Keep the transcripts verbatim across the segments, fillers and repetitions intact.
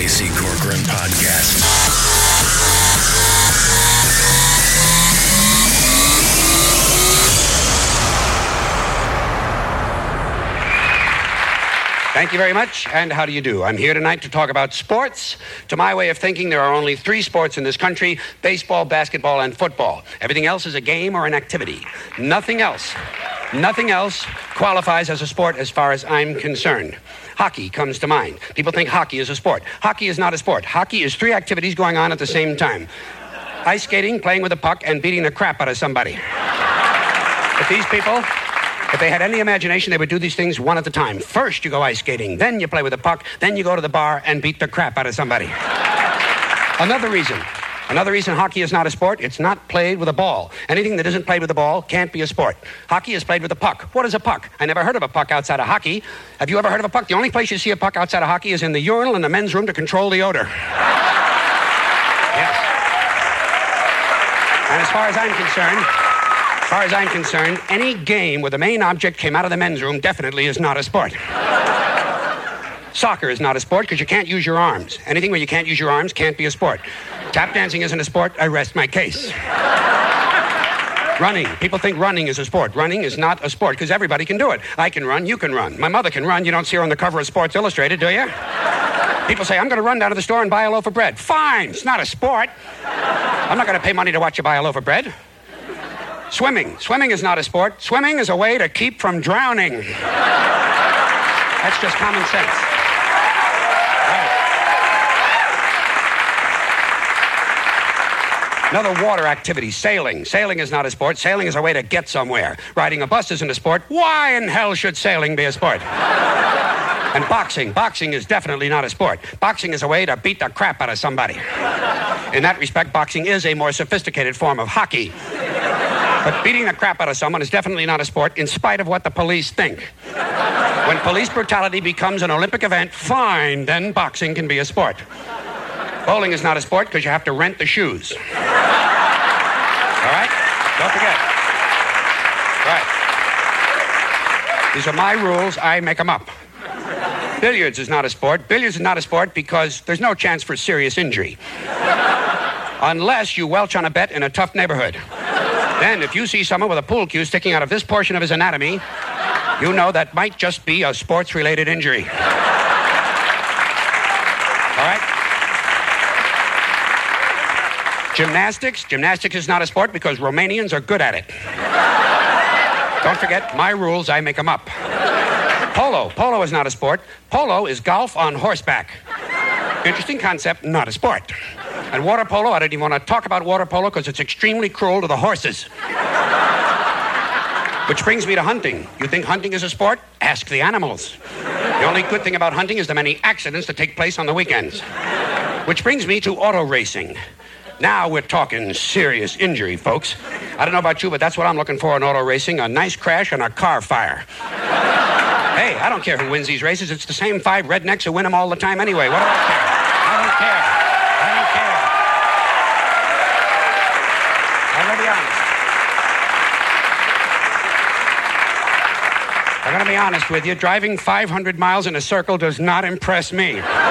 Casey Corcoran Podcast. Thank you very much, and how do you do? I'm here tonight to talk about sports. To my way of thinking, there are only three sports in this country: baseball, basketball, and football. Everything else is a game or an activity. Nothing else, nothing else qualifies as a sport as far as I'm concerned. Hockey comes to mind. People think hockey is a sport. Hockey is not a sport. Hockey is three activities going on at the same time: ice skating, playing with a puck, and beating the crap out of somebody. But these people... If they had any imagination, they would do these things one at a time. First, you go ice skating. Then you play with a puck. Then you go to the bar and beat the crap out of somebody. Another reason. Another reason hockey is not a sport: it's not played with a ball. Anything that isn't played with a ball can't be a sport. Hockey is played with a puck. What is a puck? I never heard of a puck outside of hockey. Have you ever heard of a puck? The only place you see a puck outside of hockey is in the urinal in the men's room to control the odor. Yes. And as far as I'm concerned... As far as I'm concerned, any game where the main object came out of the men's room definitely is not a sport. Soccer is not a sport because you can't use your arms. Anything where you can't use your arms can't be a sport. Tap dancing isn't a sport. I rest my case. Running. People think running is a sport. Running is not a sport because everybody can do it. I can run. You can run. My mother can run. You don't see her on the cover of Sports Illustrated, do you? People say, I'm going to run down to the store and buy a loaf of bread. Fine. It's not a sport. I'm not going to pay money to watch you buy a loaf of bread. Swimming. Swimming is not a sport. Swimming is a way to keep from drowning. That's just common sense. Right. Another water activity: sailing. Sailing is not a sport. Sailing is a way to get somewhere. Riding a bus isn't a sport. Why in hell should sailing be a sport? And boxing. Boxing is definitely not a sport. Boxing is a way to beat the crap out of somebody. In that respect, boxing is a more sophisticated form of hockey. But beating the crap out of someone is definitely not a sport, in spite of what the police think. When police brutality becomes an Olympic event, fine, then boxing can be a sport. Bowling is not a sport because you have to rent the shoes. All right? Don't forget. All right. These are my rules. I make them up. Billiards is not a sport. Billiards is not a sport because there's no chance for serious injury. Unless you welch on a bet in a tough neighborhood. Then, if you see someone with a pool cue sticking out of this portion of his anatomy, you know that might just be a sports-related injury. All right? Gymnastics. Gymnastics is not a sport because Romanians are good at it. Don't forget, my rules, I make them up. Polo. Polo is not a sport. Polo is golf on horseback. Interesting concept, not a sport. And water polo, I don't even want to talk about water polo because it's extremely cruel to the horses. Which brings me to hunting. You think hunting is a sport? Ask the animals. The only good thing about hunting is the many accidents that take place on the weekends. Which brings me to auto racing. Now we're talking serious injury, folks. I don't know about you, but that's what I'm looking for in auto racing: a nice crash and a car fire. Hey, I don't care who wins these races. It's the same five rednecks who win them all the time anyway. What do I care? I don't care. I don't care. I'm going to be honest. I'm going to be honest with you. Driving five hundred miles in a circle does not impress me.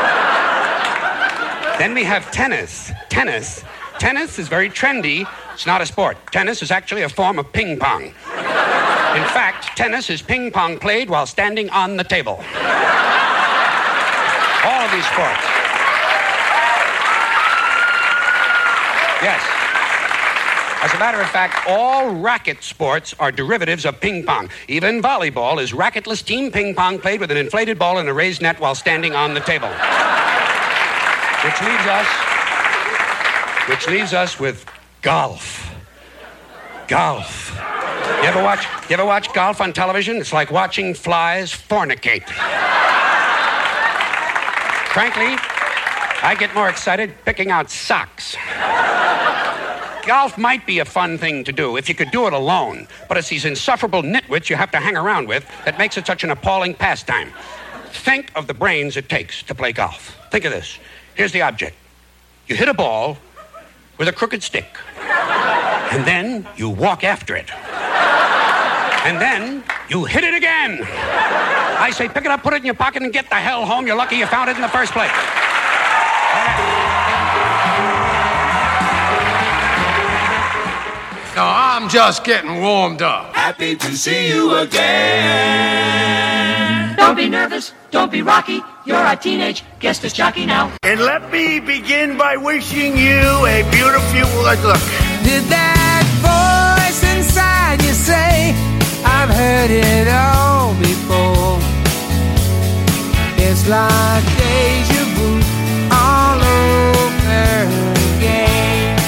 Then we have tennis. Tennis. Tennis is very trendy. It's not a sport. Tennis is actually a form of ping pong. In fact, tennis is ping pong played while standing on the table. All of these sports. Yes. As a matter of fact, all racket sports are derivatives of ping pong. Even volleyball is racketless team ping pong played with an inflated ball in a raised net while standing on the table. Which leaves us, which leaves us with golf. Golf. You ever watch, you ever watch golf on television? It's like watching flies fornicate. Frankly, I get more excited picking out socks. Golf might be a fun thing to do if you could do it alone, but it's these insufferable nitwits you have to hang around with that makes it such an appalling pastime. Think of the brains it takes to play golf. Think of this. Here's the object. You hit a ball with a crooked stick, and then you walk after it. And then you hit it again. I say, pick it up, put it in your pocket, and get the hell home. You're lucky you found it in the first place. No, I'm just getting warmed up. Happy to see you again. Don't be nervous, don't be rocky. You're a teenage guest as jockey now. And let me begin by wishing you a beautiful look. Did that voice inside you say, I've heard it all before? It's like deja vu all over again.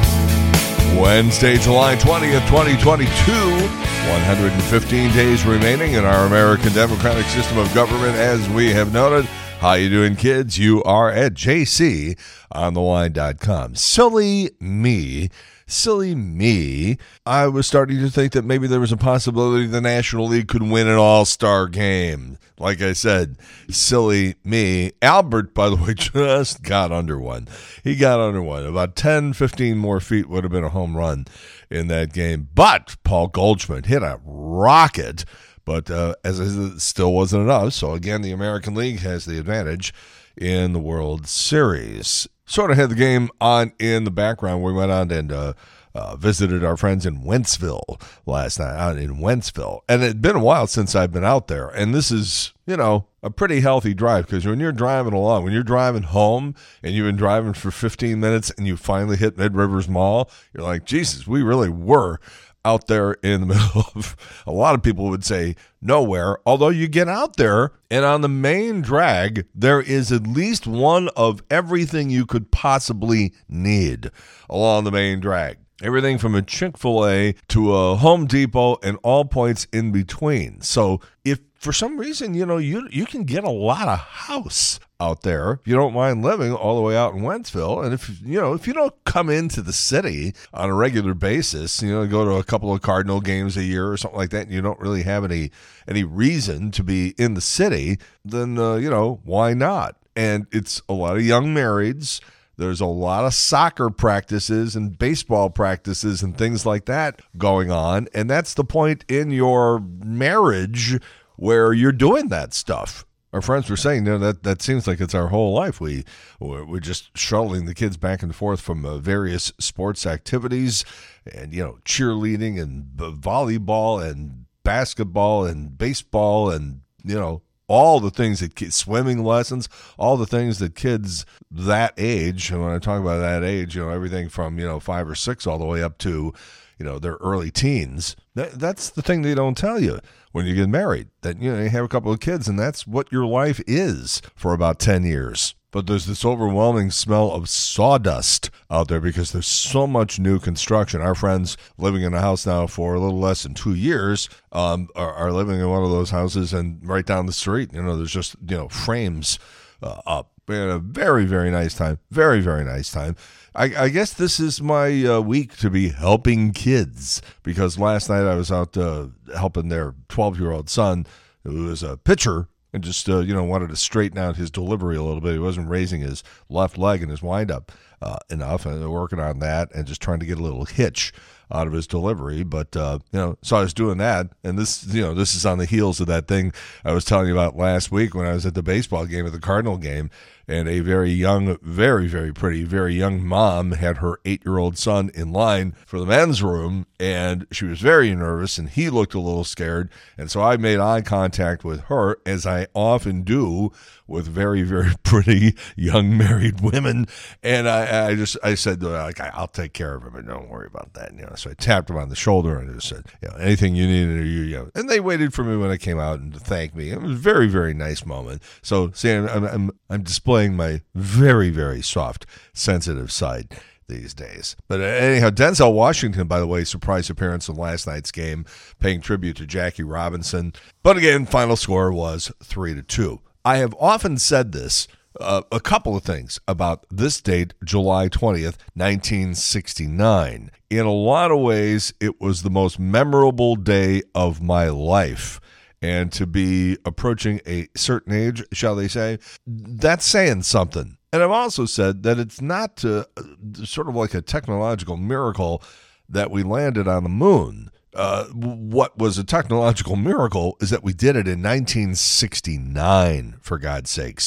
Wednesday, July twentieth, twenty twenty-two. one hundred fifteen days remaining in our American democratic system of government, as we have noted. How you doing, kids? You are at j c on the line dot com. Silly me. Silly me. I was starting to think that maybe there was a possibility the National League could win an all-star game. Like I said, silly me. Albert, by the way, just got under one. He got under one. About ten, fifteen more feet would have been a home run in that game. But Paul Goldschmidt hit a rocket. But uh, as I said, it still wasn't enough. So, again, the American League has the advantage in the World Series. Sort of had the game on in the background. We went on and uh, uh, visited our friends in Wentzville last night, out in Wentzville. And it had been a while since I've been out there. And this is, you know, a pretty healthy drive, because when you're driving along, when you're driving home and you've been driving for fifteen minutes and you finally hit Mid Rivers Mall, you're like, Jesus, we really were out there in the middle of, a lot of people would say, nowhere. Although you get out there, and on the main drag, there is at least one of everything you could possibly need along the main drag. Everything from a Chick-fil-A to a Home Depot and all points in between. So if for some reason, you know, you you can get a lot of house out there if you don't mind living all the way out in Wentzville. And if, you know, if you don't come into the city on a regular basis, you know, go to a couple of Cardinal games a year or something like that, and you don't really have any any reason to be in the city, then, uh, you know, why not? And it's a lot of young marrieds. There's a lot of soccer practices and baseball practices and things like that going on. And that's the point in your marriage where you're doing that stuff. Our friends were saying, you know, that that seems like it's our whole life. We, we're just shuttling the kids back and forth from uh, various sports activities and, you know, cheerleading and uh, volleyball and basketball and baseball and, you know, all the things that kids, swimming lessons, all the things that kids that age, and when I talk about that age, you know, everything from, you know, five or six all the way up to, you know, their early teens. That, that's the thing they don't tell you when you get married, that, you know, you have a couple of kids and that's what your life is for about ten years. But there's this overwhelming smell of sawdust out there because there's so much new construction. Our friends living in a house now for a little less than two years um, are, are living in one of those houses, and right down the street, you know, there's just, you know, frames uh, up. We had a very, very nice time. Very, very nice time. I, I guess this is my uh, week to be helping kids, because last night I was out uh, helping their twelve-year-old son, who was a pitcher, and just, uh, you know, wanted to straighten out his delivery a little bit. He wasn't raising his left leg in his windup uh, enough, and they're working on that and just trying to get a little hitch out of his delivery. But, uh, you know, so I was doing that, and this, you know, this is on the heels of that thing I was telling you about last week when I was at the baseball game, at the Cardinal game, and a very young, very, very pretty, very young mom had her eight-year-old son in line for the men's room, and she was very nervous, and he looked a little scared, and so I made eye contact with her, as I often do with very, very pretty young married women, and I, I just, I said, like, I'll take care of him, and don't worry about that, you know. So I tapped him on the shoulder and just said, you know, anything you need, you, you know. And they waited for me when I came out and to thank me. It was a very, very nice moment. So, see, I'm, I'm, I'm displaying my very, very soft, sensitive side these days. But anyhow, Denzel Washington, by the way, surprise appearance in last night's game, paying tribute to Jackie Robinson. But again, final score was three to two. I have often said this, uh, a couple of things about this date, July twentieth, nineteen sixty-nine. In a lot of ways, it was the most memorable day of my life. And to be approaching a certain age, shall they say, that's saying something. And I've also said that it's not uh, sort of like a technological miracle that we landed on the moon. Uh, what was a technological miracle is that we did it in nineteen sixty-nine, for God's sakes.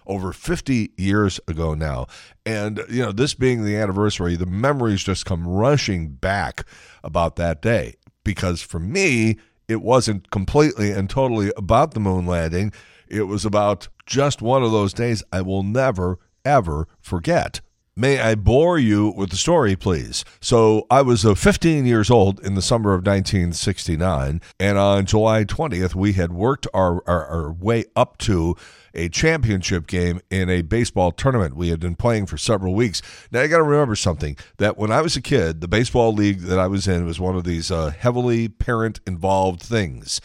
over fifty years ago now. And, you know, this being the anniversary, the memories just come rushing back about that day. Because for me, it wasn't completely and totally about the moon landing. It was about just one of those days I will never, ever forget. May I bore you with the story, please? So I was uh, fifteen years old in the summer of nineteen sixty-nine, and on July twentieth, we had worked our, our, our way up to a championship game in a baseball tournament. We had been playing for several weeks. Now, you got to remember something, that when I was a kid, the baseball league that I was in was one of these uh, heavily parent-involved things.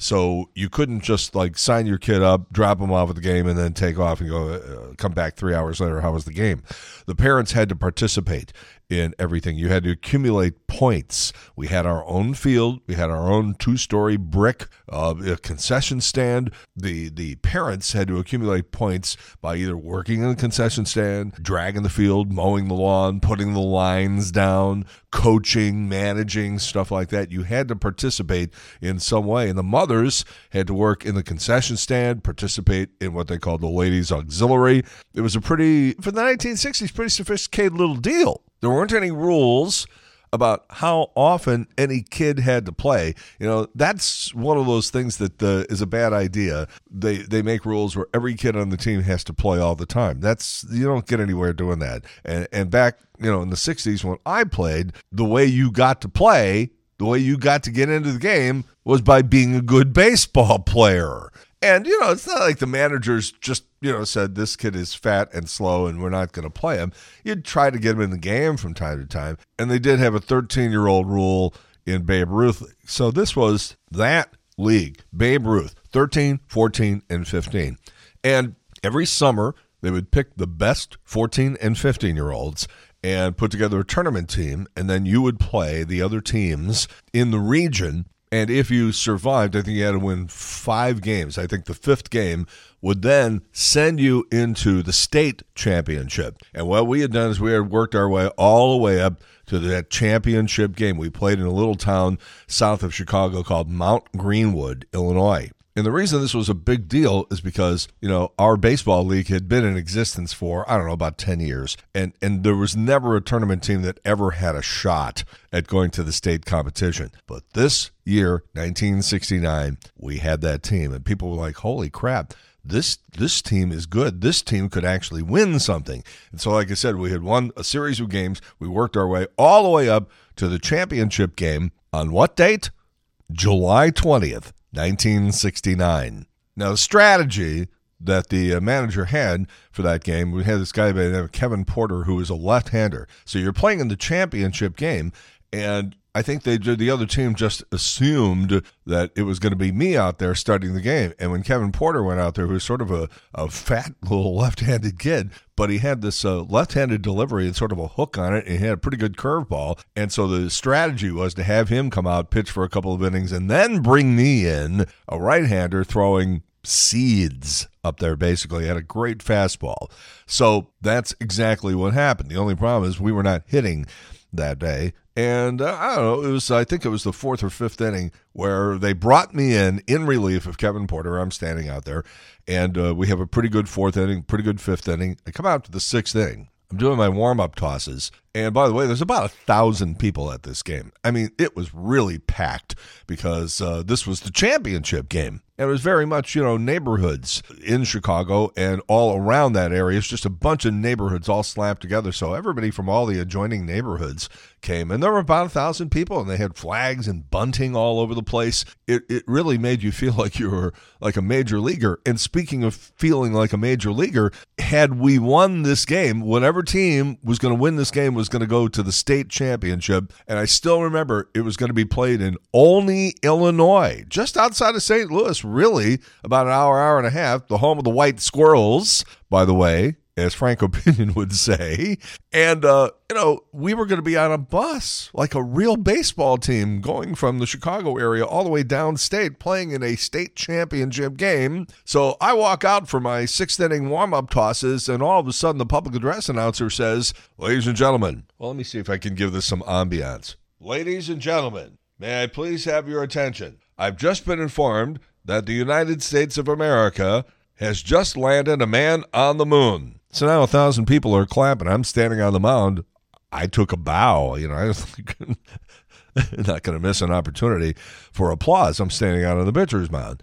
So you couldn't just like sign your kid up, drop them off at the game, and then take off and go uh, come back three hours later. How was the game? The parents had to participate in everything. You had to accumulate points. We had our own field. We had our own two-story brick uh, a concession stand. The the parents had to accumulate points by either working in the concession stand, dragging the field, mowing the lawn, putting the lines down, coaching, managing, stuff like that. You had to participate in some way. And the mothers had to work in the concession stand, participate in what they called the ladies' auxiliary. It was a pretty, for the nineteen sixties, pretty sophisticated little deal. There weren't any rules about how often any kid had to play. You know, that's one of those things that uh, is a bad idea. They they make rules where every kid on the team has to play all the time. That's, you don't get anywhere doing that. And and back, you know, in the sixties when I played, the way you got to play, the way you got to get into the game was by being a good baseball player. And, you know, it's not like the managers just, you know, said this kid is fat and slow and we're not going to play him. You'd try to get him in the game from time to time. And they did have a thirteen-year-old rule in Babe Ruth. So this was that league, Babe Ruth, thirteen, fourteen, and fifteen. And every summer they would pick the best fourteen and fifteen-year-olds and put together a tournament team, and then you would play the other teams in the region. And if you survived, I think you had to win five games. I think the fifth game would then send you into the state championship. And what we had done is we had worked our way all the way up to that championship game. We played in a little town south of Chicago called Mount Greenwood, Illinois. And the reason this was a big deal is because, you know, our baseball league had been in existence for, I don't know, about ten years. And and there was never a tournament team that ever had a shot at going to the state competition. But this year, nineteen sixty-nine, we had that team. And people were like, holy crap, this this team is good. This team could actually win something. And so, like I said, we had won a series of games. We worked our way all the way up to the championship game on what date? July twentieth. nineteen sixty-nine. Now, the strategy that the uh, manager had for that game, we had this guy by the name of Kevin Porter, who is a left-hander. So you're playing in the championship game, and I think they did, the other team just assumed that it was going to be me out there starting the game. And when Kevin Porter went out there, he was sort of a, a fat little left-handed kid, but he had this uh, left-handed delivery and sort of a hook on it, and he had a pretty good curveball. And so the strategy was to have him come out, pitch for a couple of innings, and then bring me in, a right-hander throwing seeds up there, basically. He had a great fastball. So that's exactly what happened. The only problem is we were not hitting that day. And uh, I don't know, it was, I think it was the fourth or fifth inning where they brought me in in relief of Kevin Porter. I'm standing out there, and uh, we have a pretty good fourth inning, pretty good fifth inning. I come out to the sixth inning. I'm doing my warm-up tosses. And by the way, there's about a thousand people at this game. I mean, it was really packed because uh, this was the championship game. And it was very much, you know, neighborhoods in Chicago and all around that area. It's just a bunch of neighborhoods all slapped together. So everybody from all the adjoining neighborhoods came. And there were about a thousand people, and they had flags and bunting all over the place. It it really made you feel like you were like a major leaguer. And speaking of feeling like a major leaguer, had we won this game, whatever team was going to win this game was going to go to the state championship. And I still remember it was going to be played in Olney, Illinois, just outside of Saint Louis. Really, about an hour, hour and a half, the home of the White Squirrels, by the way, as Frank Opinion would say. And, uh, you know, we were going to be on a bus, like a real baseball team, going from the Chicago area all the way downstate, playing in a state championship game. So I walk out for my sixth inning warm-up tosses, and all of a sudden the public address announcer says, ladies and gentlemen, well, let me see if I can give this some ambiance. Ladies and gentlemen, may I please have your attention? I've just been informed that the United States of America has just landed a man on the moon. So now a thousand people are clapping. I'm standing on the mound. I took a bow. You know, I was not going to miss an opportunity for applause. I'm standing out on the pitcher's mound.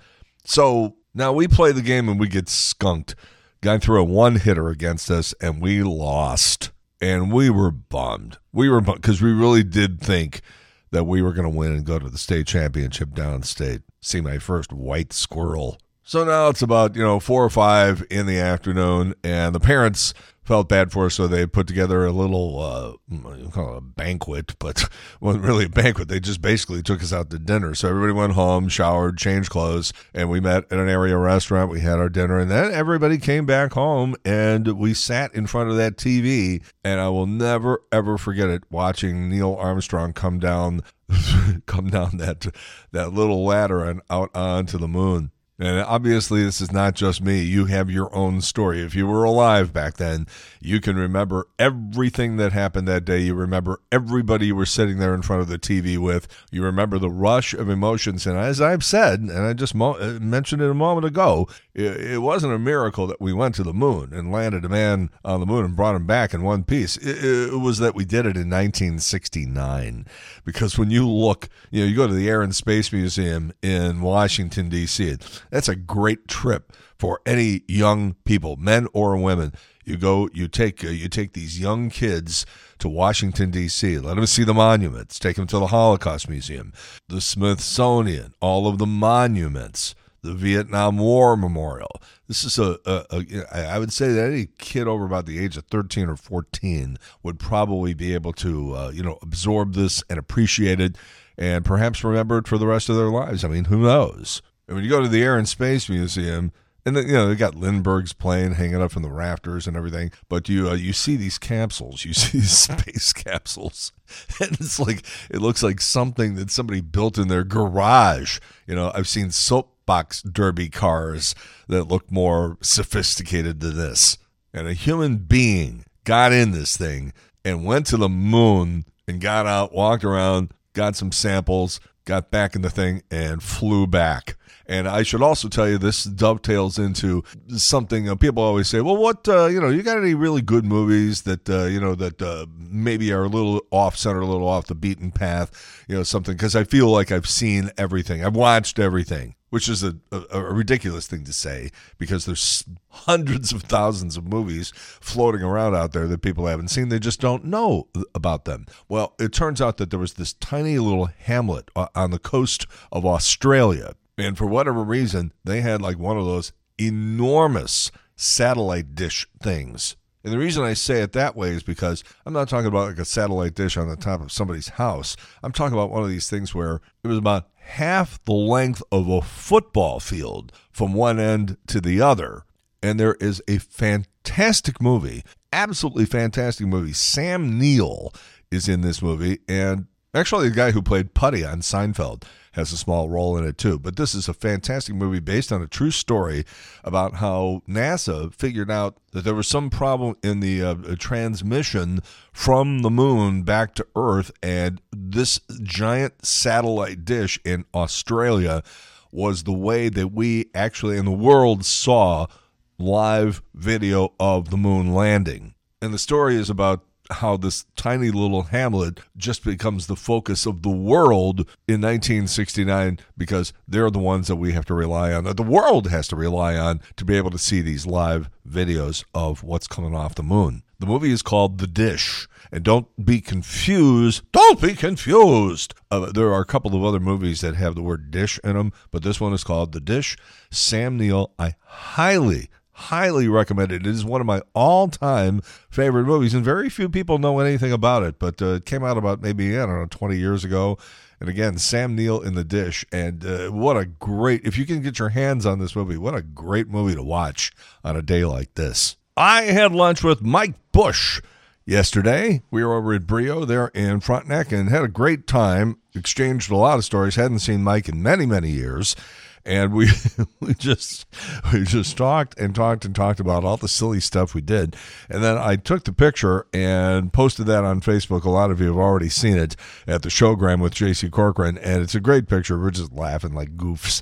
So now we play the game and we get skunked. Guy threw a one-hitter against us, and we lost. And we were bummed. We were bummed because we really did think that we were going to win and go to the state championship downstate. See my first white squirrel. So now it's about, you know, four or five in the afternoon, and the parents felt bad for us, so they put together a little, uh, you call it a banquet, but it wasn't really a banquet. They just basically took us out to dinner. So everybody went home, showered, changed clothes, and we met at an area restaurant. We had our dinner, and then everybody came back home, and we sat in front of that T V, and I will never, ever forget it, watching Neil Armstrong come down, come down that that little ladder and out onto the moon. And obviously, this is not just me. You have your own story. If you were alive back then, you can remember everything that happened that day. You remember everybody you were sitting there in front of the T V with. You remember the rush of emotions. And as I've said, and I just mo- mentioned it a moment ago, it, it wasn't a miracle that we went to the moon and landed a man on the moon and brought him back in one piece. It, it was that we did it in nineteen sixty-nine. Because when you look, you know, you go to the Air and Space Museum in Washington, D C, that's a great trip for any young people, men or women. You go, you take, uh, you take these young kids to Washington, D C, let them see the monuments, take them to the Holocaust Museum, the Smithsonian, all of the monuments, the Vietnam War Memorial. This is a, a, a, I would say that any kid over about the age of thirteen or fourteen would probably be able to, uh, you know, absorb this and appreciate it and perhaps remember it for the rest of their lives. I mean, who knows? And when you go to the Air and Space Museum, and then, you know, they got Lindbergh's plane hanging up from the rafters and everything, but you uh, you see these capsules, you see these space capsules, and it's like, it looks like something that somebody built in their garage. You know, I've seen soapbox derby cars that look more sophisticated than this. And a human being got in this thing and went to the moon and got out, walked around, got some samples, got back in the thing, and flew back. And I should also tell you, this dovetails into something uh, people always say, well, what, uh, you know, you got any really good movies that, uh, you know, that uh, maybe are a little off center, a little off the beaten path, you know, something, because I feel like I've seen everything. I've watched everything, which is a, a, a ridiculous thing to say because there's hundreds of thousands of movies floating around out there that people haven't seen. They just don't know about them. Well, it turns out that there was this tiny little hamlet on the coast of Australia. And for whatever reason, they had like one of those enormous satellite dish things. And the reason I say it that way is because I'm not talking about like a satellite dish on the top of somebody's house. I'm talking about one of these things where it was about half the length of a football field from one end to the other. And there is a fantastic movie, absolutely fantastic movie. Sam Neill is in this movie, and actually the guy who played Putty on Seinfeld has a small role in it too. But this is a fantastic movie based on a true story about how NASA figured out that there was some problem in the uh, transmission from the moon back to Earth, and this giant satellite dish in Australia was the way that we actually in the world saw live video of the moon landing. And the story is about how this tiny little hamlet just becomes the focus of the world in nineteen sixty-nine because they're the ones that we have to rely on, that the world has to rely on to be able to see these live videos of what's coming off the moon. The movie is called The Dish, and don't be confused. Don't be confused. Uh, there are a couple of other movies that have the word dish in them, but this one is called The Dish. Sam Neill, I highly Highly recommended. It is one of my all-time favorite movies, and very few people know anything about it, but uh, it came out about maybe, I don't know, twenty years ago. And again, Sam Neill in The Dish, and uh, what a great, if you can get your hands on this movie, what a great movie to watch on a day like this. I had lunch with Mike Bush yesterday. We were over at Brio there in Frontenac and had a great time, exchanged a lot of stories, hadn't seen Mike in many, many years. And we we just we just talked and talked and talked about all the silly stuff we did. And then I took the picture and posted that on Facebook. A lot of you have already seen it at the Showgram with J C Corcoran. And it's a great picture. We're just laughing like goofs.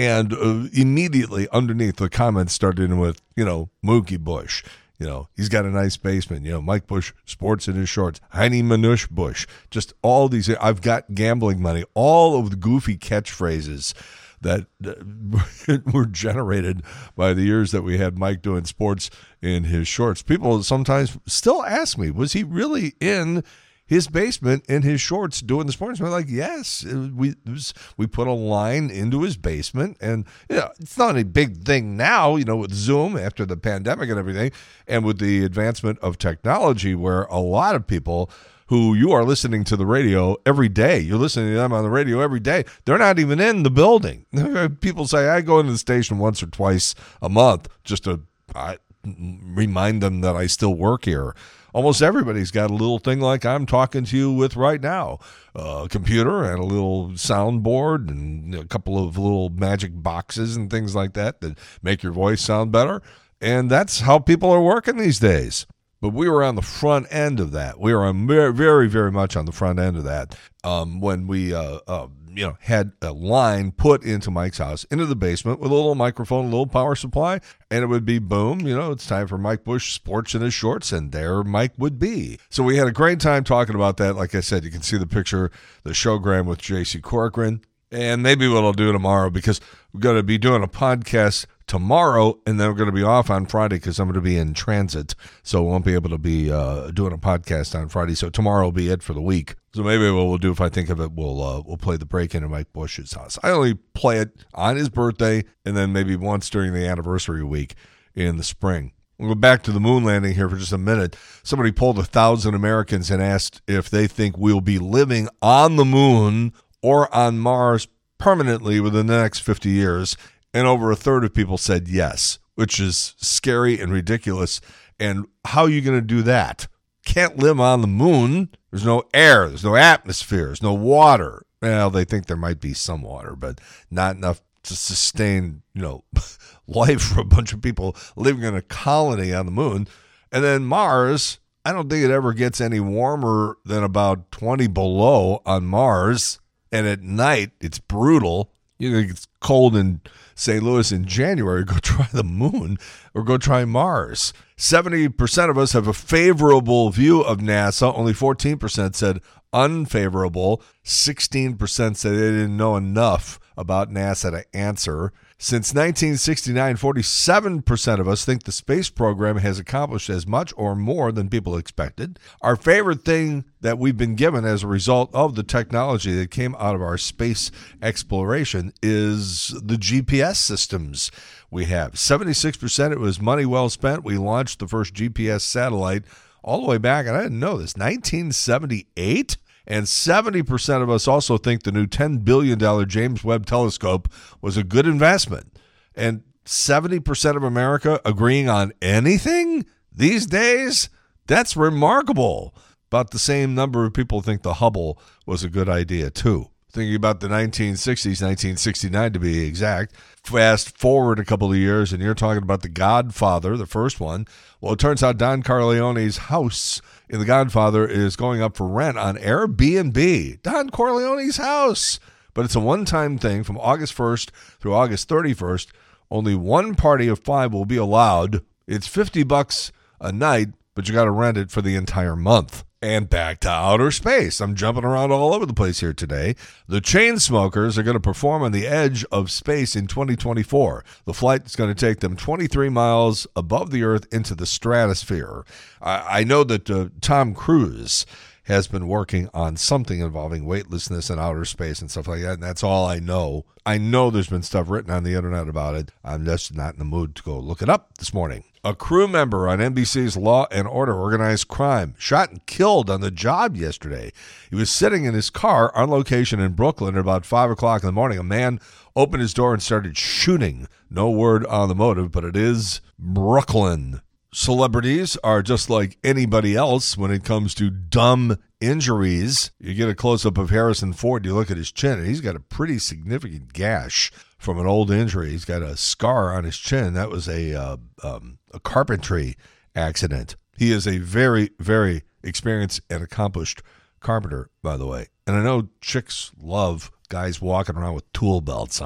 And uh, immediately underneath the comments started with, you know, Mookie Bush. You know, he's got a nice basement. You know, Mike Bush sports in his shorts. Heine Manush Bush. Just all these. I've got gambling money. All of the goofy catchphrases that uh, were generated by the years that we had Mike doing sports in his shorts. People sometimes still ask me, was he really in his basement in his shorts doing the sports? And we're like, yes, we was, we put a line into his basement, and you know, it's not a big thing now, you know, with Zoom after the pandemic and everything, and with the advancement of technology, where a lot of people who you are listening to the radio every day, you're listening to them on the radio every day, they're not even in the building. People say, I go into the station once or twice a month just to uh, remind them that I still work here. Almost everybody's got a little thing like I'm talking to you with right now. Uh, a computer and a little soundboard and a couple of little magic boxes and things like that that make your voice sound better. And that's how people are working these days. But we were on the front end of that. We were on very, very, very much on the front end of that um, when we uh, uh, you know, had a line put into Mike's house, into the basement with a little microphone, a little power supply, and it would be boom, you know, it's time for Mike Bush sports in his shorts, and there Mike would be. So we had a great time talking about that. Like I said, you can see the picture, the showgram with J C Corcoran, and maybe what I'll do tomorrow, because we're going to be doing a podcast tomorrow, and then we're going to be off on Friday because I'm going to be in transit, so I won't be able to be uh, doing a podcast on Friday. So tomorrow will be it for the week. So maybe what we'll do, if I think of it, we'll uh, we'll play the break-in at Mike Bush's house. I only play it on his birthday, and then maybe once during the anniversary week in the spring. We'll go back to the moon landing here for just a minute. Somebody polled a thousand Americans and asked if they think we'll be living on the moon or on Mars permanently within the next fifty years. And over a third of people said yes, which is scary and ridiculous. And how are you going to do that? Can't live on the moon. There's no air. There's no atmosphere. There's no water. Well, they think there might be some water, but not enough to sustain, you know, life for a bunch of people living in a colony on the moon. And then Mars, I don't think it ever gets any warmer than about twenty below on Mars. And at night, it's brutal. You think it's cold in Saint Louis in January, go try the moon or go try Mars. seventy percent of us have a favorable view of NASA. Only fourteen percent said unfavorable. sixteen percent said they didn't know enough about NASA to answer. Since nineteen sixty-nine, forty-seven percent of us think the space program has accomplished as much or more than people expected. Our favorite thing that we've been given as a result of the technology that came out of our space exploration is the G P S systems we have. seventy-six percent it was money well spent. We launched the first G P S satellite all the way back, and I didn't know this, nineteen seventy-eight? And seventy percent of us also think the new ten billion dollars James Webb Telescope was a good investment. And seventy percent of America agreeing on anything these days? That's remarkable. About the same number of people think the Hubble was a good idea, too. Thinking about the nineteen sixties, nineteen sixty-nine to be exact. Fast forward a couple of years, and you're talking about The Godfather, the first one. Well, it turns out Don Corleone's house in The Godfather is going up for rent on Airbnb. Don Corleone's house. But it's a one-time thing from August first through August thirty-first. Only one party of five will be allowed. It's fifty bucks a night, but you got to rent it for the entire month. And back to outer space. I'm jumping around all over the place here today. The Chainsmokers are going to perform on the edge of space in twenty twenty-four. The flight is going to take them twenty-three miles above the Earth into the stratosphere. I, I know that uh, Tom Cruise has been working on something involving weightlessness and outer space and stuff like that, and that's all I know. I know there's been stuff written on the internet about it. I'm just not in the mood to go look it up this morning. A crew member on N B C's Law and Order Organized Crime shot and killed on the job yesterday. He was sitting in his car on location in Brooklyn at about five o'clock in the morning. A man opened his door and started shooting. No word on the motive, but it is Brooklyn. Celebrities are just like anybody else when it comes to dumb injuries. You get a close-up of Harrison Ford, you look at his chin, and he's got a pretty significant gash from an old injury. He's got a scar on his chin. That was a uh, um, a carpentry accident. He is a very, very experienced and accomplished carpenter, by the way. And I know chicks love guys walking around with tool belts on.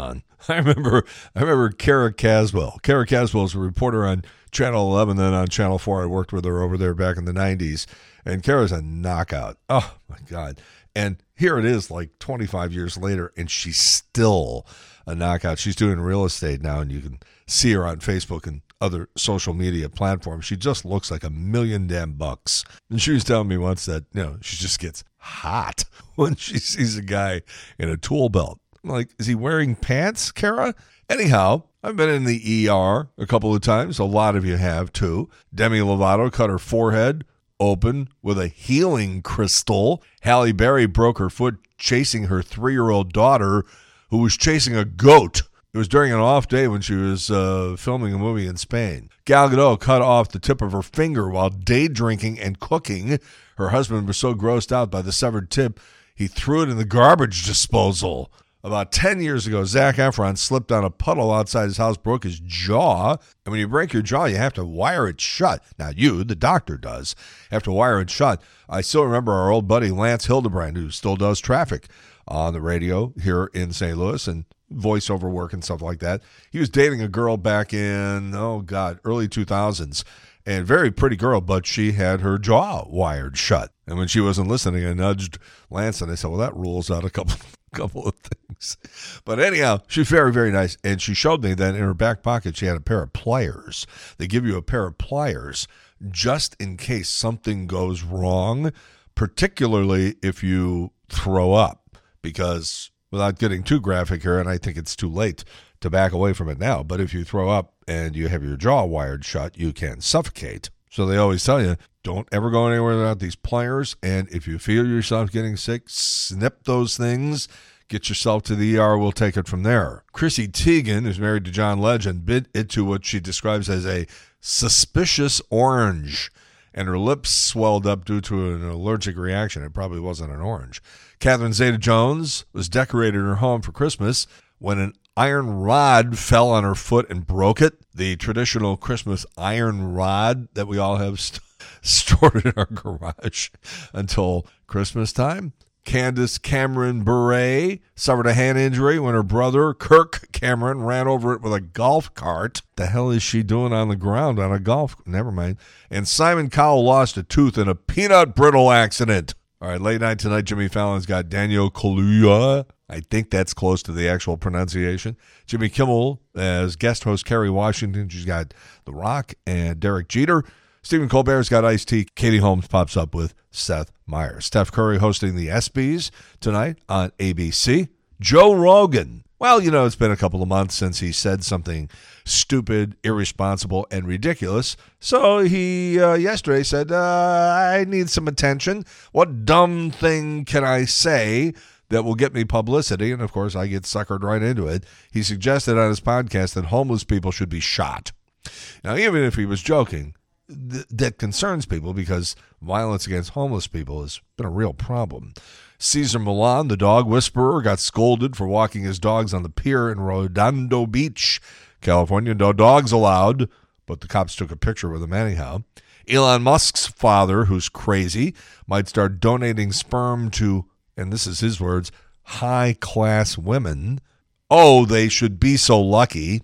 I remember I remember Kara Caswell. Kara Caswell was a reporter on Channel eleven, then on Channel four. I worked with her over there back in the nineties. And Kara's a knockout. Oh, my God. And here it is like twenty-five years later, and she's still a knockout. She's doing real estate now, and you can see her on Facebook and other social media platforms. She just looks like a million damn bucks. And she was telling me once that, you know, she just gets hot when she sees a guy in a tool belt. I'm like, is he wearing pants, Kara? Anyhow, I've been in the E R a couple of times. A lot of you have, too. Demi Lovato cut her forehead open with a healing crystal. Halle Berry broke her foot chasing her three-year-old daughter who was chasing a goat. It was during an off day when she was uh, filming a movie in Spain. Gal Gadot cut off the tip of her finger while day drinking and cooking. Her husband was so grossed out by the severed tip, he threw it in the garbage disposal. About ten years ago, Zac Efron slipped on a puddle outside his house, broke his jaw. And when you break your jaw, you have to wire it shut. Now, you, the doctor, does have to wire it shut. I still remember our old buddy Lance Hildebrand, who still does traffic on the radio here in Saint Louis and voiceover work and stuff like that. He was dating a girl back in, oh, God, early two thousands. And very pretty girl, but she had her jaw wired shut. And when she wasn't listening, I nudged Lance and I said, well, that rules out a couple couple of things. But anyhow, she's very, very nice. And she showed me that in her back pocket, she had a pair of pliers. They give you a pair of pliers just in case something goes wrong, particularly if you throw up. Because without getting too graphic here, and I think it's too late to back away from it now, but if you throw up and you have your jaw wired shut, you can suffocate. So they always tell you, don't ever go anywhere without these pliers. And if you feel yourself getting sick, snip those things. Get yourself to the E R. We'll take it from there. Chrissy Teigen, who's married to John Legend, bit into what she describes as a suspicious orange, and her lips swelled up due to an allergic reaction. It probably wasn't an orange. Catherine Zeta-Jones was decorating her home for Christmas when an iron rod fell on her foot and broke it. The traditional Christmas iron rod that we all have st- stored in our garage until Christmas time. Candace Cameron Bure suffered a hand injury when her brother, Kirk Cameron, ran over it with a golf cart. The hell is she doing on the ground on a golf? Never mind. And Simon Cowell lost a tooth in a peanut brittle accident. All right, late night tonight, Jimmy Fallon's got Daniel Kaluuya. I think that's close to the actual pronunciation. Jimmy Kimmel as guest host Kerry Washington. She's got The Rock and Derek Jeter. Stephen Colbert's got Ice-T. Katie Holmes pops up with Seth Meyers. Steph Curry hosting the ESPYs tonight on A B C. Joe Rogan. Well, you know, it's been a couple of months since he said something stupid, irresponsible, and ridiculous. So he uh, yesterday said, uh, I need some attention. What dumb thing can I say that will get me publicity? And, of course, I get suckered right into it. He suggested on his podcast that homeless people should be shot. Now, even if he was joking, th- that concerns people because violence against homeless people has been a real problem. Cesar Millan, the dog whisperer, got scolded for walking his dogs on the pier in Redondo Beach, California. No dogs allowed, but the cops took a picture with him anyhow. Elon Musk's father, who's crazy, might start donating sperm to, and this is his words, high-class women. Oh, they should be so lucky.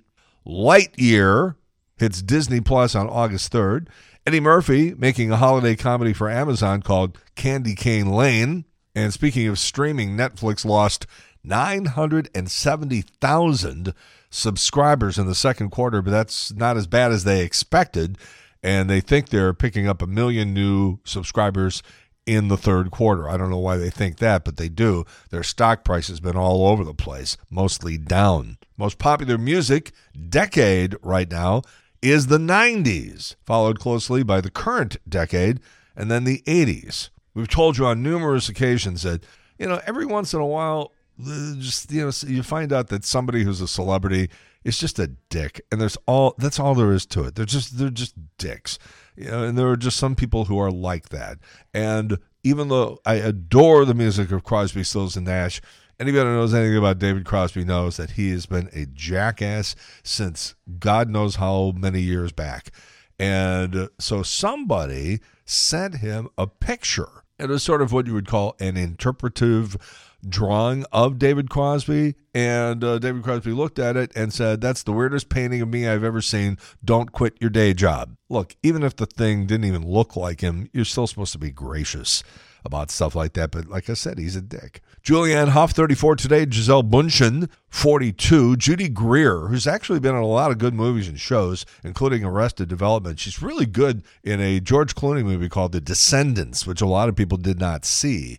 Lightyear hits Disney Plus on August third. Eddie Murphy making a holiday comedy for Amazon called Candy Cane Lane. And speaking of streaming, Netflix lost nine hundred seventy thousand subscribers in the second quarter, but that's not as bad as they expected. And they think they're picking up a million new subscribers in the third quarter. I don't know why they think that, but they do. Their stock price has been all over the place, mostly down. Most popular music decade right now is the nineties, followed closely by the current decade and then the eighties. We've told you on numerous occasions that, you know, every once in a while, just, you know, you find out that somebody who's a celebrity is just a dick, and there's all that's all there is to it. They're just they're just dicks, you know, and there are just some people who are like that. And even though I adore the music of Crosby, Stills, and Nash, anybody who knows anything about David Crosby knows that he has been a jackass since God knows how many years back. And so somebody sent him a picture. It was sort of what you would call an interpretive drawing of David Crosby, and uh, David Crosby looked at it and said, that's the weirdest painting of me I've ever seen. Don't quit your day job. Look, even if the thing didn't even look like him, you're still supposed to be gracious about stuff like that. But like I said, he's a dick. Julianne Hough, thirty-four today. Gisele Bundchen, forty-two. Judy Greer, who's actually been in a lot of good movies and shows, including Arrested Development. She's really good in a George Clooney movie called The Descendants, which a lot of people did not see.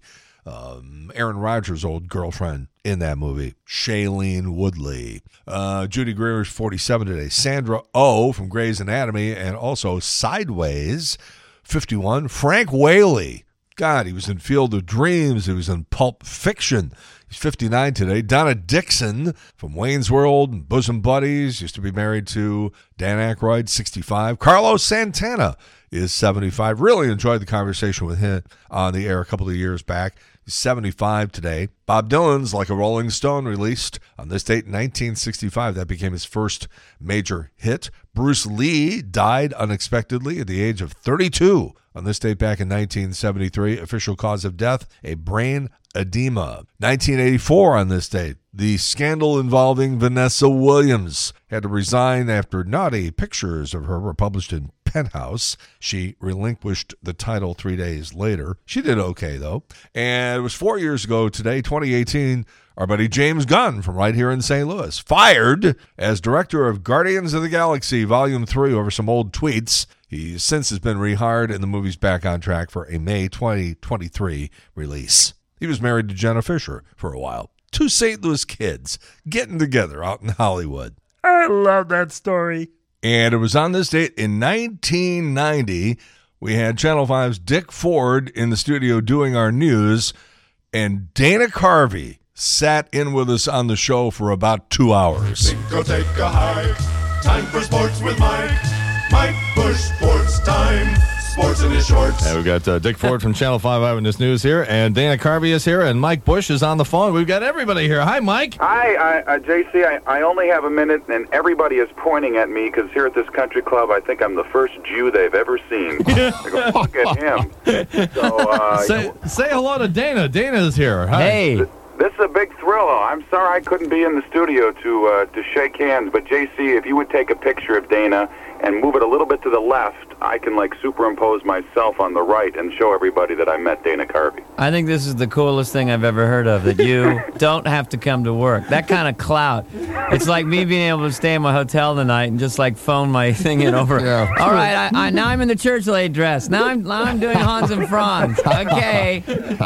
Um, Aaron Rodgers' old girlfriend in that movie, Shailene Woodley. Uh, Judy Greer is forty-seven today. Sandra Oh from Grey's Anatomy and also Sideways, fifty-one. Frank Whaley. God, he was in Field of Dreams. He was in Pulp Fiction. He's fifty-nine today. Donna Dixon from Wayne's World and Bosom Buddies. Used to be married to Dan Aykroyd, sixty-five. Carlos Santana is seventy-five. Really enjoyed the conversation with him on the air a couple of years back. He's seventy-five today. Bob Dylan's Like a Rolling Stone, released on this date in nineteen sixty-five. That became his first major hit. Bruce Lee died unexpectedly at the age of thirty-two on this date back in nineteen seventy-three. Official cause of death, a brain edema. nineteen eighty-four on this date, the scandal involving Vanessa Williams had to resign after naughty pictures of her were published in Penthouse. She relinquished the title three days later. She did okay, though. And it was four years ago today, twenty eighteen, our buddy James Gunn from right here in Saint Louis, fired as director of Guardians of the Galaxy Volume three over some old tweets. He since has been rehired, and the movie's back on track for a May twenty twenty-three release. He was married to Jenna Fisher for a while. Two Saint Louis kids getting together out in Hollywood. I love that story. And it was on this date in nineteen ninety, we had Channel five's Dick Ford in the studio doing our news, and Dana Carvey sat in with us on the show for about two hours. Go take a hike. Time for sports with Mike. Mike Bush, sports time. Sports in his shorts. And we've got uh, Dick Ford from Channel five Eyewitness News here, and Dana Carvey is here, and Mike Bush is on the phone. We've got everybody here. Hi, Mike. Hi, I, uh, J C. I, I only have a minute, and everybody is pointing at me because here at this country club, I think I'm the first Jew they've ever seen. They go, look at him. So, uh, say, you know, say hello to Dana. Dana is here. Hi. Hey. Th- This is a big thrill. I'm sorry I couldn't be in the studio to uh, to shake hands, but J C, if you would take a picture of Dana and move it a little bit to the left, I can like superimpose myself on the right and show everybody that I met Dana Carvey. I think this is the coolest thing I've ever heard of, that you don't have to come to work. That kind of clout. It's like me being able to stay in my hotel tonight and just like phone my thing in over. Yeah. All right, I, I, now I'm in the church lady dress. Now I'm now I'm doing Hans and Franz. Okay.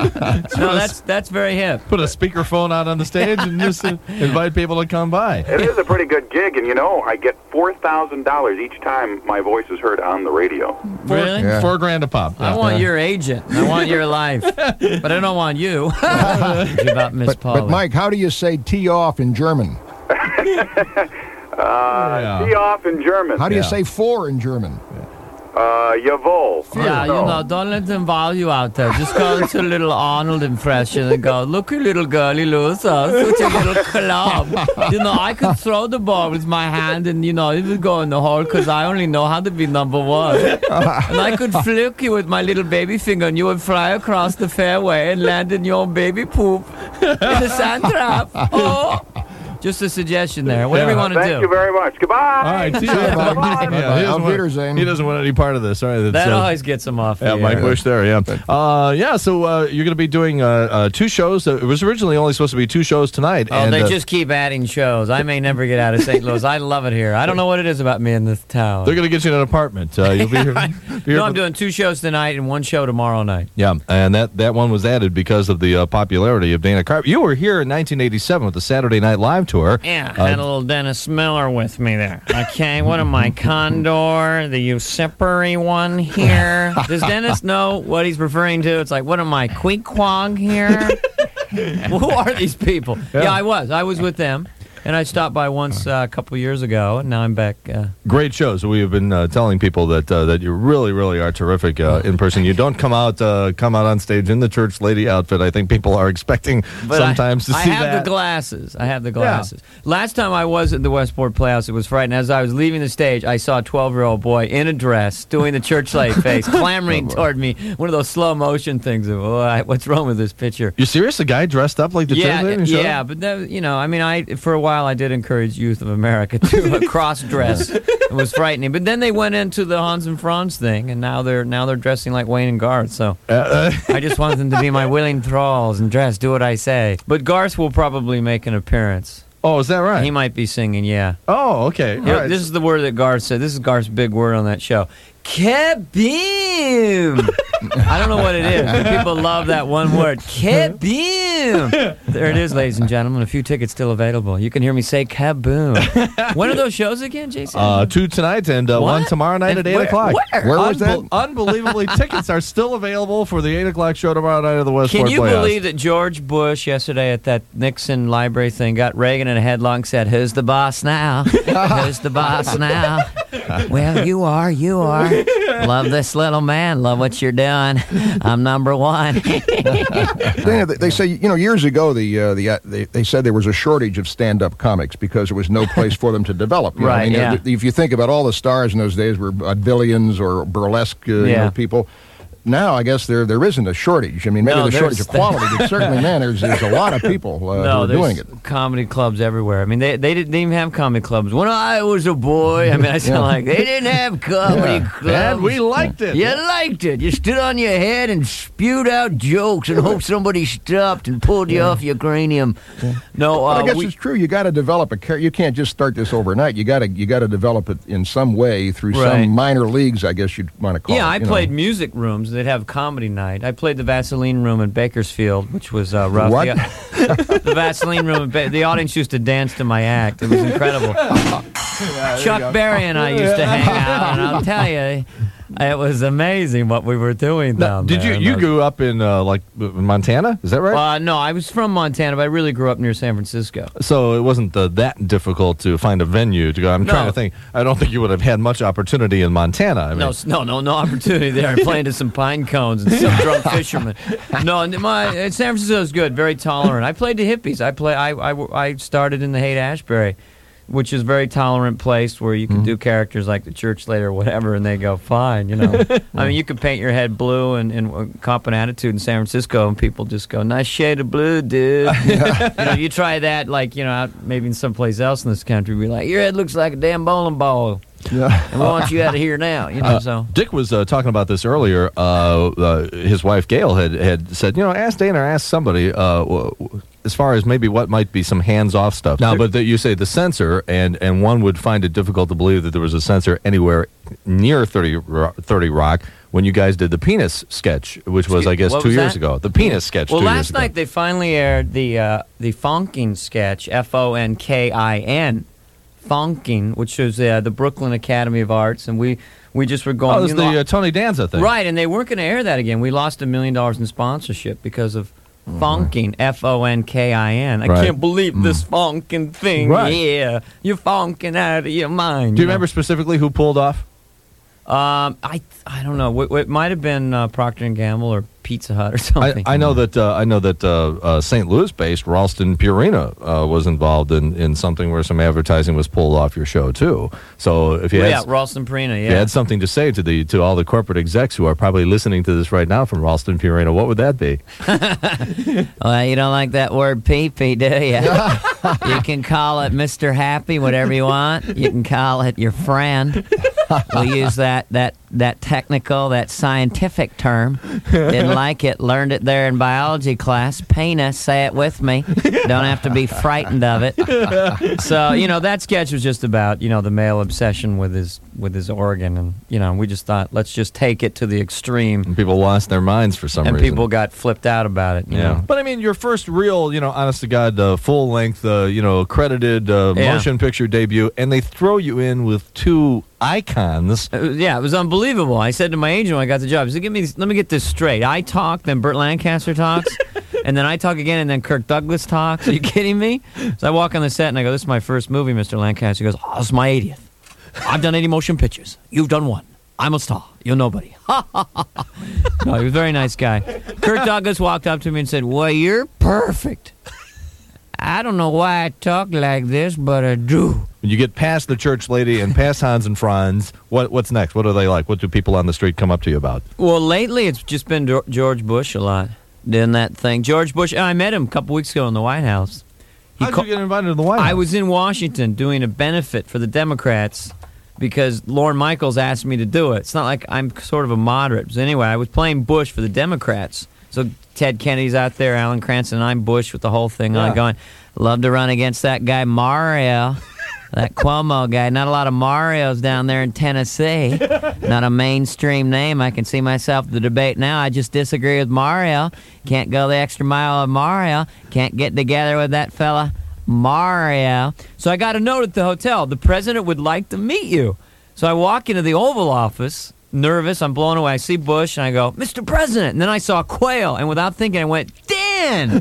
No, that's that's very hip. Put a speakerphone out on the stage and just uh, invite people to come by. It is a pretty good gig, and you know, I get four thousand dollars each time my voice is heard on the radio. Four, Really? Yeah. four grand a pop. I want your agent. I want your life. But I don't want you. It's about Miss But, Polly. but Mike, how do you say tee off in German? Uh, Yeah. tee off in German. How do you Yeah. say four in German? Uh, jawohl. Yeah, you know, don't let them wow you out there. Just go into a little Arnold impression and go, look, you little girly loser, such a little club. You know, I could throw the ball with my hand and, you know, it would go in the hole because I only know how to be number one. And I could flick you with my little baby finger and you would fly across the fairway and land in your baby poop in the sand trap. Oh. Just a suggestion there. Whatever you want to Thank do. you very much. Goodbye. All right, see you. Bye. Yeah, he, doesn't Auf want, Wiedersehen. he doesn't want any part of this. All right, that's, That uh, always gets him off. Yeah, the Mike air. Bush there, yeah. Uh, yeah, so uh, you're going to be doing uh, uh, two shows. Uh, it was originally only supposed to be two shows tonight. Oh, and, they uh, just keep adding shows. I may never get out of Saint Louis. I love it here. I don't know what it is about me in this town. They're going to get you in an apartment. Uh, you'll be here. be here No, for- I'm doing two shows tonight and one show tomorrow night. Yeah, and that, that one was added because of the uh, popularity of Dana Carvey. You were here in nineteen eighty-seven with the Saturday Night Live tour. Yeah, Uh, had a little Dennis Miller with me there. Okay, what am I, Condor, the usurpery one here? Does Dennis know what he's referring to? It's like, what am I, Queequeg here? Who are these people? Yeah. I was. I was with them. And I stopped by once uh, a couple years ago, and now I'm back. Uh, Great shows. We have been uh, telling people that uh, that you really, really are terrific uh, in person. You don't come out uh, come out on stage in the church lady outfit. I think people are expecting but sometimes I, to I see have that. the glasses. I have the glasses. Yeah. Last time I was at the Westport Playhouse, it was Friday. And as I was leaving the stage, I saw a twelve-year-old boy in a dress doing the church lady face, clamoring toward me. One of those slow motion things of, oh, what's wrong with this picture? You serious? A guy dressed up like the yeah, church lady? Yeah, but that, you know, I mean, I for a while I did encourage youth of America to cross dress. It was frightening, but then they went into the Hans and Franz thing, and now they're now they're dressing like Wayne and Garth. So uh, uh, I just want them to be my willing thralls and dress, do what I say. But Garth will probably make an appearance. Oh, is that right? He might be singing, yeah. Oh, okay. Yeah, right. This is the word that Garth said. This is Garth's big word on that show. Kaboom! I don't know what it is, but people love that one word. Kaboom! There it is, ladies and gentlemen. A few tickets still available. You can hear me say kaboom. When are those shows again, Jason? Uh, two tonight and uh, one tomorrow night and at eight where, o'clock. Where? Where was Unbe- that? Unbelievably, tickets are still available for the eight o'clock show tomorrow night at the Westport Can you Playhouse. believe that George Bush yesterday at that Nixon library thing got Reagan in a headlock and said, "Who's the boss now? Who's the boss now?" Well, you are, you are. Love this little man. Love what you're doing. I'm number one. Dana, they, they say, you know, years ago, the uh, the uh, they, they said there was a shortage of stand-up comics because there was no place for them to develop. You know, Right, I mean, yeah. uh, If you think about all the stars in those days were vaudevillians or burlesque uh, you Yeah. know, people. Now, I guess there there isn't a shortage. I mean, maybe No, there's a shortage there's- of quality, but certainly, man, there's, there's a lot of people uh, No, who are there's doing it. comedy clubs everywhere. I mean, they they didn't even have comedy clubs. When I was a boy, I mean, I sound Yeah. like they didn't have comedy Yeah. clubs. And we liked it. You liked it. You stood on your head and spewed out jokes and hoped somebody stopped and pulled you off your cranium. No, But uh, I guess we, it's true. You got to develop a character. You can't just start this overnight. You got to you got to develop it in some way through Right. some minor leagues, I guess you'd want to call yeah, it. I you know. played music rooms. They'd have comedy night. I played the Vaseline room in Bakersfield, which was uh, rough. What? The, the Vaseline room. In ba- the audience used to dance to my act. It was incredible. Chuck Berry and I used to hang out, and I'll tell you, it was amazing what we were doing Now, down did there. you in you those- grew up in uh, like in Montana? Is that right? Uh, no, I was from Montana, but I really grew up near San Francisco. So it wasn't uh, that difficult to find a venue to go. I'm No. trying to think. I don't think you would have had much opportunity in Montana. I mean, No, s- no, no, no opportunity there. I'm playing to some pine cones and some drunk fishermen. No, and my uh, San Francisco is good, very tolerant. I played to hippies. I play. I, I, I started in the Haight-Ashbury, which is a very tolerant place where you can do characters like the church lady or whatever, and they go fine. You know, I mean, you could paint your head blue and, and uh, cop an attitude in San Francisco, and people just go, "Nice shade of blue, dude." You know, you try that, like you know, out maybe in someplace else in this country, be like, "Your head looks like a damn bowling ball." Yeah. And we want you out of here now, you know. Uh, so Dick was uh, talking about this earlier. Uh, uh, his wife Gail had, had said, you know, ask Dana or ask somebody uh, w- w- as far as maybe what might be some hands-off stuff. Now, but that you say the censor, and, and one would find it difficult to believe that there was a censor anywhere near thirty, Ro- thirty Rock when you guys did the penis sketch, which was, I guess, What two was years that? ago. The penis sketch well, two last years ago. night they finally aired the uh, the Fonkin sketch, F O N K I N, Fonkin, which was uh, the Brooklyn Academy of Arts, and we we just were going. Oh, it was you the know, uh, Tony Danza thing. right, and they weren't going to air that again. We lost a million dollars in sponsorship because of Fonkin, F O N K I N. I Right. can't believe this Fonkin thing. Right. Yeah, you're Fonkin out of your mind. Do you know? remember specifically who pulled off? Um, I I don't know. It, it might have been uh, Procter and Gamble or Pizza Hut or I, something. I know that uh, I know that uh, uh, Saint Louis-based Ralston Purina uh, was involved in, in something where some advertising was pulled off your show too. So if you Well, had yeah, Ralston Purina. if Yeah. you had something to say to the to all the corporate execs who are probably listening to this right now from Ralston Purina, what would that be? Well, you don't like that word pee-pee, do you? You can call it Mister Happy, whatever you want. You can call it your friend. We'll use that that that technical, that scientific term. Didn't like it. Learned it there in biology class. Penis, say it with me. Don't have to be frightened of it. So, you know, that sketch was just about, you know, the male obsession with his with his organ. And, you know, we just thought, let's just take it to the extreme. And people lost their minds for some and reason. people got flipped out about it, you know. But I mean, your first real, you know, honest to God, uh, full length, uh, you know, credited uh, Yeah. motion picture debut, and they throw you in with two icons. Uh, yeah, it was unbelievable. I said to my agent when I got the job, I said, "Give me, let me get this straight. I talk, then Burt Lancaster talks, And then I talk again, and then Kirk Douglas talks. Are you kidding me? So I walk on the set, and I go, this is my first movie, Mister Lancaster. He goes, oh, this is my eightieth. I've done eighty motion pictures. You've done one. I'm a star. You're nobody. No, he was a very nice guy. Kirk Douglas walked up to me and said, well, you're perfect. I don't know why I talk like this, but I do. When you get past the church lady and past Hans and Franz, what, what's next? What are they like? What do people on the street come up to you about? Well, lately it's just been George Bush a lot. Doing that thing. George Bush, I met him a couple weeks ago in the White House. He How did you get invited to the White House? I was in Washington doing a benefit for the Democrats because Lorne Michaels asked me to do it. It's not like I'm sort of a moderate. So anyway, I was playing Bush for the Democrats. So Ted Kennedy's out there, Alan Cranston, and I'm Bush with the whole thing Yeah. on going, love to run against that guy Mario, that Cuomo guy. Not a lot of Marios down there in Tennessee. Not a mainstream name. I can see myself in the debate now. I just disagree with Mario. Can't go the extra mile with Mario. Can't get together with that fella Mario. So I got a note at the hotel. The president would like to meet you. So I walk into the Oval Office, nervous. I'm blown away. I see Bush, and I go, Mister President. And then I saw Quayle, and without thinking, I went, Dan!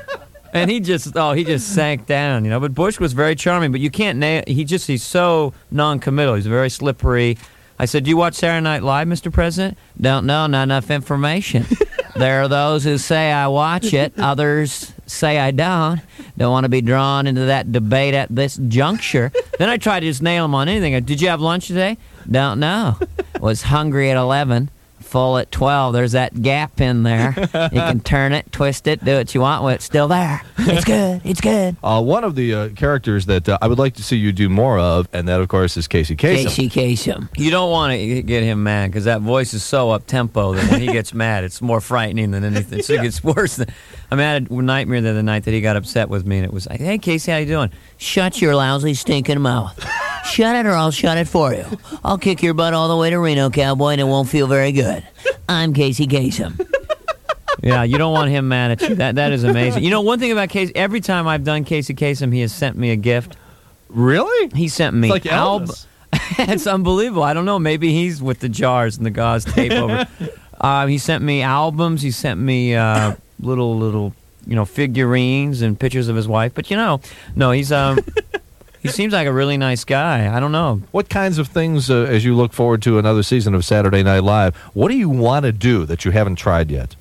And he just, oh, he just sank down, you know. But Bush was very charming, but you can't nail, he just, he's so non-committal. He's very slippery. I said, do you watch Saturday Night Live, Mister President? Don't know, not enough information. There are those who say I watch it, others say I don't. Don't want to be drawn into that debate at this juncture. Then I tried to just nail him on anything. I, Did you have lunch today? Don't know. Was hungry at eleven. Full at twelve. There's that gap in there. You can turn it, twist it, do what you want with it. Still there. It's good. It's good. Uh, one of the uh, characters that uh, I would like to see you do more of, and that, of course, is Casey Kasem. Casey Kasem. You don't want to get him mad because that voice is so up-tempo that when he gets mad, it's more frightening than anything. So it gets worse. Than, I mean, I had a nightmare the other night that he got upset with me, and it was like, hey, Casey, how you doing? Shut your lousy, stinking mouth. Shut it or I'll shut it for you. I'll kick your butt all the way to Reno, cowboy, and it won't feel very good. I'm Casey Kasem. Yeah, you don't want him mad at you. That That is amazing. You know, one thing about Casey, every time I've done Casey Kasem, he has sent me a gift. Really? He sent me It's like album. Elvis. It's unbelievable. I don't know. Maybe he's with the jars and the gauze tape over. Uh, he sent me albums. He sent me uh, little, little, you know, figurines and pictures of his wife. But, you know, no, he's... um. He seems like a really nice guy. I don't know. What kinds of things, uh, as you look forward to another season of Saturday Night Live, what do you want to do that you haven't tried yet?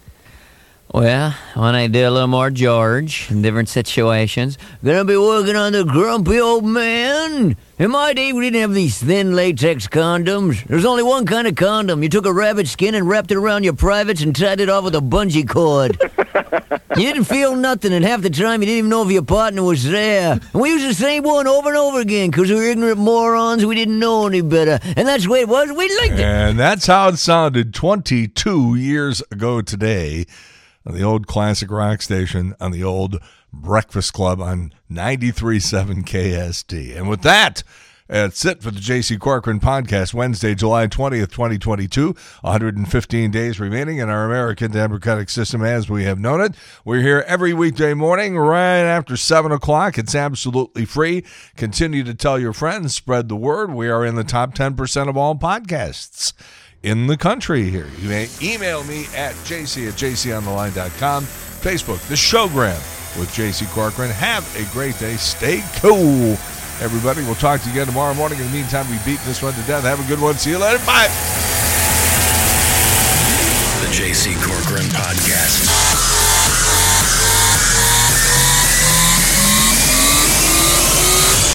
Well, when I do a little more George in different situations, gonna be working on the grumpy old man. In my day, we didn't have these thin latex condoms. There's only one kind of condom. You took a rabbit skin and wrapped it around your privates and tied it off with a bungee cord. You didn't feel nothing, and half the time you didn't even know if your partner was there. And we used the same one over and over again because we were ignorant morons. We didn't know any better. And that's the way it was. We liked it. And that's how it sounded twenty-two years ago today on the old classic rock station on the old Breakfast Club on ninety-three point seven K S D. And with that, that's it for the J C Corcoran Podcast, Wednesday, July twentieth, twenty twenty-two. one hundred fifteen days remaining in our American Democratic system as we have known it. We're here every weekday morning right after seven o'clock. It's absolutely free. Continue to tell your friends. Spread the word. We are in the top ten percent of all podcasts in the country here. You may email me at jc at j c on the line dot com. Facebook, The Showgram with J C Corcoran. Have a great day. Stay cool, everybody. We'll talk to you again tomorrow morning. In the meantime, we beat this one to death. Have a good one. See you later. Bye. The J C Corcoran Podcast.